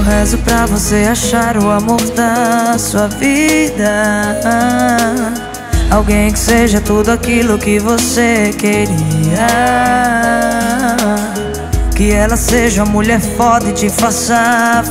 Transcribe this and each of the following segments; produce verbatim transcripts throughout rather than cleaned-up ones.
rezo pra você achar o amor da sua vida, alguém que seja tudo aquilo que você queria. Que ela seja uma mulher foda e te faça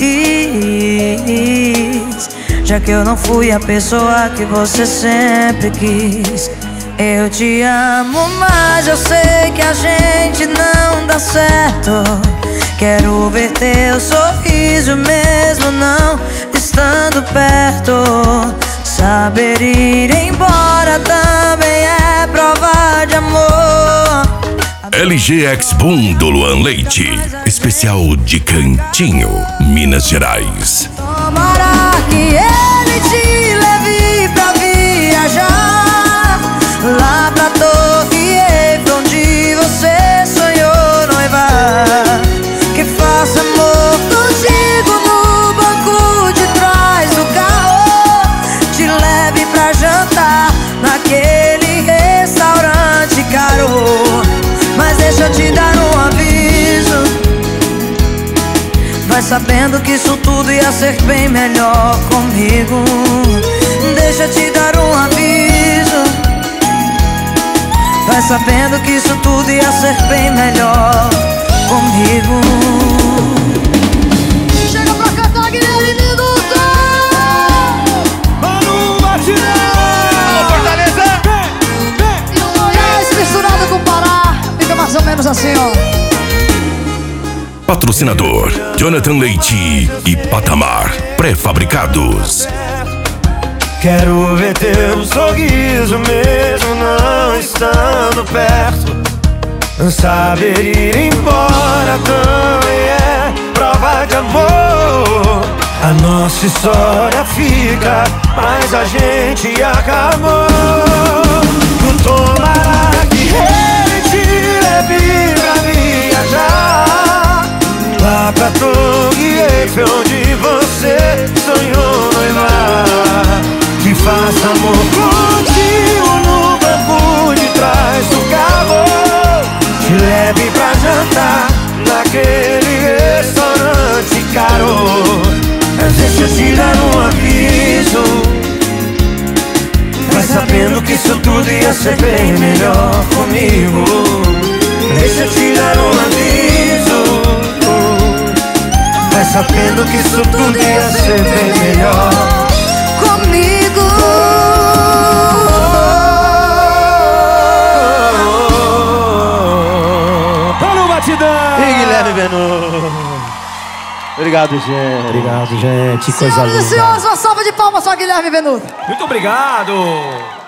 feliz, já que eu não fui a pessoa que você sempre quis. Eu te amo, mas eu sei que a gente não dá certo. Quero ver teu sorriso mesmo não estando perto. Saber ir embora também é prova de amor. L G X Boom do Luan Leite, especial de Cantinho, Minas Gerais. Tomara que ele te leve pra viajar lá pra Torre Eiffel, onde você sonhou noivar. Que faça amor contigo no banco de trás do carro, te leve pra jantar naquele restaurante caro. Mas deixa eu te dar um aviso, vai sabendo que isso tudo ia ser bem melhor comigo. Deixa eu te dar um aviso, vai sabendo que isso tudo ia ser bem melhor comigo. Chega pra cantar, Guilherme Minuto! Mano, batidão! Alô, Fortaleza! E o Goiás misturado com o Pará, fica mais ou menos assim, ó. Patrocinador Jonathan Leite e Patamar Pré-fabricados. Quero ver teu sorriso mesmo não estando perto. Saber ir embora também é prova de amor. A nossa história fica, mas a gente acabou. Tomara que ele te leve pra viajar lá pra Torre Eiffel, onde você sonhou noivar. Que faça amor contigo no banco de trás do carro, te leve pra jantar naquele restaurante caro. Mas deixa eu te dar um aviso, vai sabendo que isso tudo ia ser bem melhor comigo. Deixa eu te dar um aviso, vai sabendo que isso tudo ia ser bem melhor comigo. batidão! E Guilherme Venuto. Obrigado, gente. Obrigado, gente. Coisa Senhoras e linda. senhores, uma salva de palmas para Guilherme Venuto. Muito obrigado.